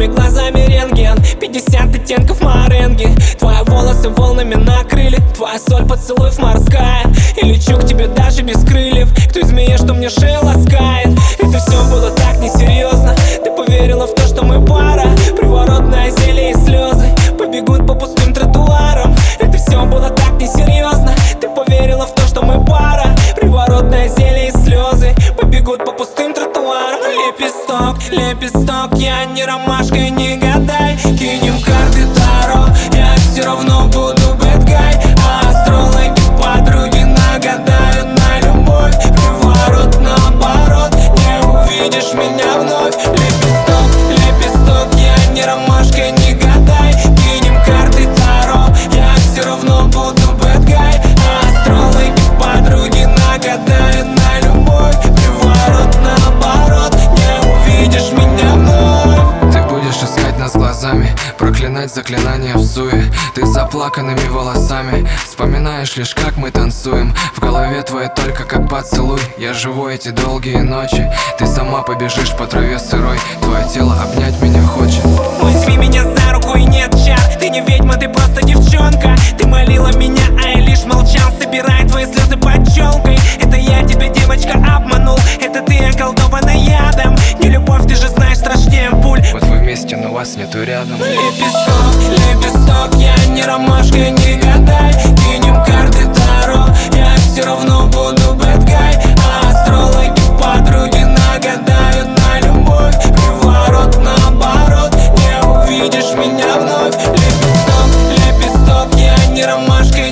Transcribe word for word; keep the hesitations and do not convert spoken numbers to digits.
Твоими глазами рентген, пятьдесят оттенков моренги. Твои волосы волнами накрыли, твоя соль поцелуев морская. И лечу к тебе даже без крыльев, к той змее, что мне шею ласкает. Это все было так несерьезно, ты поверила в то, что мы пара. Приворотное зелье и слезы побегут по пустым тротуарам. Это все было так несерьезно, ты поверила в то, что мы пара. Приворотное зелье и слезы побегут по пустым тротуарам. Лепесток, лепесток, я не ромашка и не гадай. Кинем карты Таро, я все равно буду bad guy. А астрологи подруги нагадают на любовь. Приворот наоборот, не увидишь меня вновь. Лепесток, лепесток, я не ромашка и не гадай. Кинем карты Таро, я все равно буду bad guy. А астрологи подруги нагадают на любовь. Приворот наоборот, не увидишь меня вновь. Ты будешь искать нас глазами, проклинать заклинания в суе. Ты с заплаканными волосами вспоминаешь лишь, как мы танцуем. В голове твоей только как поцелуй. Я живу эти долгие ночи. Ты сама побежишь по траве сырой. Твое тело обнять меня хочет. Возьми меня за руку и нет чар. Ты не ведьма, ты просто девчонка. Ты молила меня, а я лишь молчал, собирая твои слезы под челкой. Это я тебя, девочка, обманул. Это ты околдована ядом. Не любовь, ты же знаешь, страшнее пуль. Вот вы вместе, но вас нету рядом. Лепесток, лепесток, я не ромашка, не гадай. Кинем карты Таро, я все равно буду bad guy. А астрологи подруги нагадают на любовь. Приворот наоборот, не увидишь меня вновь. Лепесток, лепесток, я не ромашка